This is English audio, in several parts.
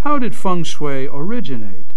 How did feng shui originate?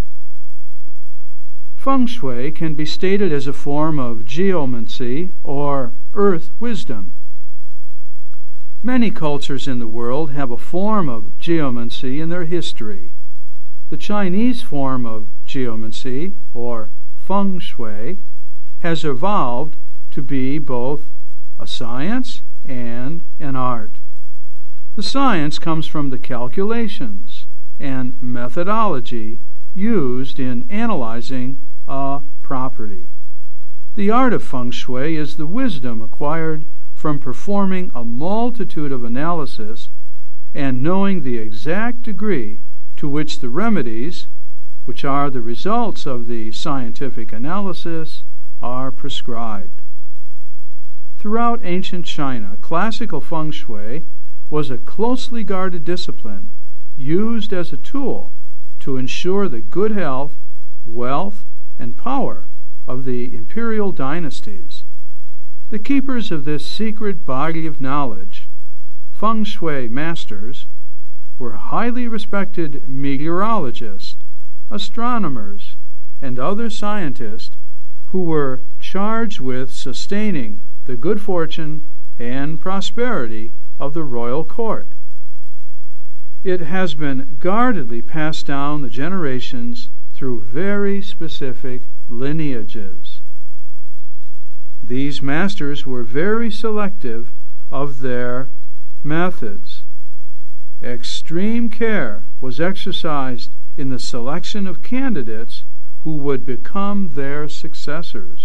Feng shui can be stated as a form of geomancy or earth wisdom. Many cultures in the world have a form of geomancy in their history. The Chinese form of geomancy, or feng shui, has evolved to be both a science and an art. The science comes from the calculations and methodology used in analyzing a property. The art of feng shui is the wisdom acquired from performing a multitude of analysis and knowing the exact degree to which the remedies, which are the results of the scientific analysis, are prescribed. Throughout ancient China, classical feng shui was a closely guarded discipline used as a tool to ensure the good health, wealth, and power of the imperial dynasties. The keepers of this secret body of knowledge, feng shui masters, were highly respected meteorologists, astronomers, and other scientists who were charged with sustaining the good fortune and prosperity of the royal court. It has been guardedly passed down the generations through very specific lineages. These masters were very selective of their methods. Extreme care was exercised in the selection of candidates who would become their successors.